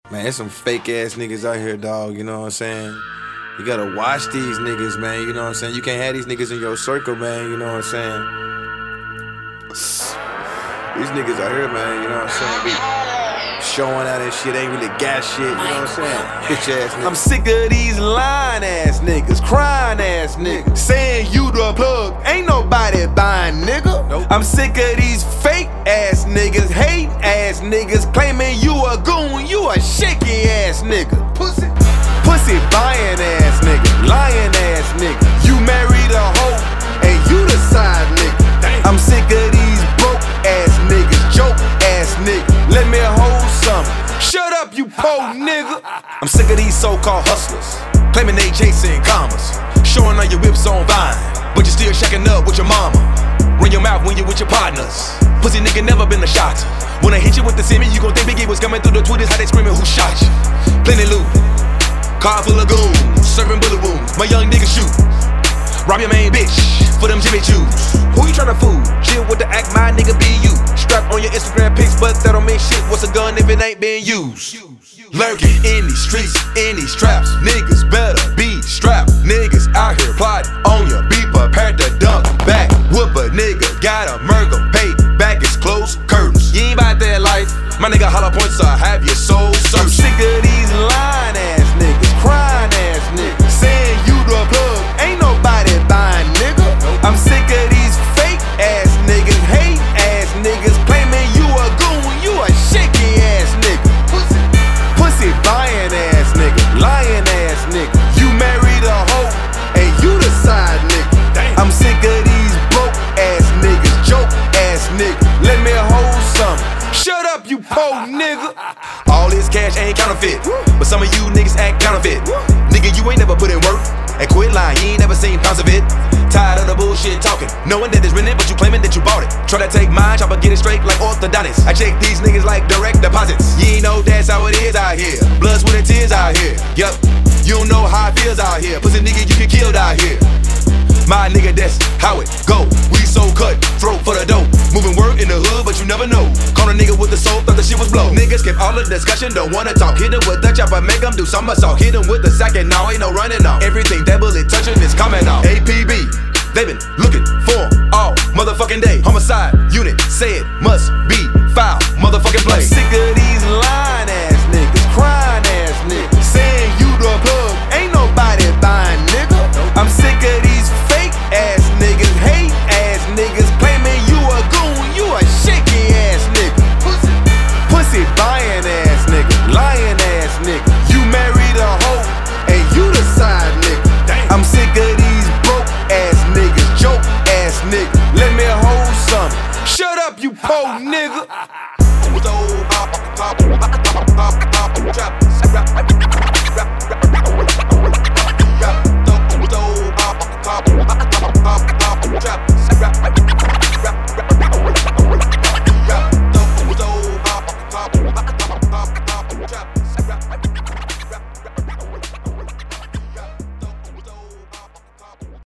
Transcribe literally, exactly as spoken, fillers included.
Man, there's some fake ass niggas out here, dog, you know what I'm saying? You gotta watch these niggas, man, you know what I'm saying? You can't have these niggas in your circle, man, you know what I'm saying? These niggas out here, man, you know what I'm saying? Be showing out and shit, ain't really got shit, you know what I'm saying? Bitch ass niggas. I'm sick of these lying ass niggas, crying ass niggas, saying you the plug, ain't nobody buying, nigga. Nope. I'm sick of these fake ass niggas, hate ass niggas, claiming you a goon, you a shaky ass nigga. Pussy, pussy buying ass nigga, lying ass nigga. You married a hoe, and you the side nigga. Damn. I'm sick of these broke ass niggas, joke ass niggas. Let me hold something. Shut up, you po nigga. I'm sick of these so-called hustlers, claiming they chasing commas, showing all your whips on Vine, but you still shacking up with your mama. Run your mouth when you with your partners. Pussy nigga never been a shot. When I hit you with the semi, you gon' think Biggie was coming through the Twitters, how they screaming, who shot you? Plenty loot, car full of goons, serving bullet wounds. My young niggas shoot, rob your main bitch for them Jimmy Choos. Who you tryna fool? Chill with the act, my nigga be you. Strap on your Instagram pics, but that don't mean shit. What's a gun if it ain't being used? Lurking in these streets, in these traps. Niggas better be strapped. Niggas out here plotting on you. Be prepared to dunk back. Whoop a nigga, gotta murk him. Pay back his closed curtains. You ain't about that life. My nigga hollow points, so I have your soul searched. I'm sick of these lying ass niggas, crying ass niggas, saying you the plug, ain't nobody buying, nigga. I'm sick of these fake ass niggas, hate ass niggas, claiming you a goon, you a shaky ass nigga. Pussy, pussy buying ass nigga, lying ass nigga. You married a hoe, and you the side nigga. Damn. I'm sick of these broke ass niggas, joke ass nigga. Let me hold something. Shut up, you po nigga. All this cash ain't counterfeit, but some of you niggas act counterfeit. Nigga, you ain't never put in work and quit lying, you ain't never seen pounds of it. Tired of the bullshit talking, knowing that it's rented, but you claiming that you bought it. Try to take mine, try to get it straight like orthodontists. I check these niggas like direct deposits. You ain't know that's how it is out here. Blood, sweat, and tears out here. Yup, you don't know how it feels out here. Pussy nigga, you get killed out here. My nigga, that's how it go. We so cut, throat for the dough. Moving word in the hood, but you never know. Call a nigga with the soul, thought the shit was blow. Niggas skip all the discussion, don't wanna talk. Hit him with the chopper, make him do somersault. Hit him with the sack and now ain't no running off. Everything that bullet touching is coming off. A P B, they been looking for him all motherfucking day. Homicide unit, say it must be foul. Motherfucking play. I'm sick of these lying ass niggas, crying ass niggas, saying you the plug, ain't nobody buying, nigga. I'm sick of these fake ass niggas, hate ass niggas, claiming you a goon, you a shaky ass nigga. Pussy, pussy buying ass nigga, lying ass nigga. You married a hoe, and you the side nigga. Damn. I'm sick of these broke ass niggas, joke ass nigga. Let me hold something. Shut up, you po nigga.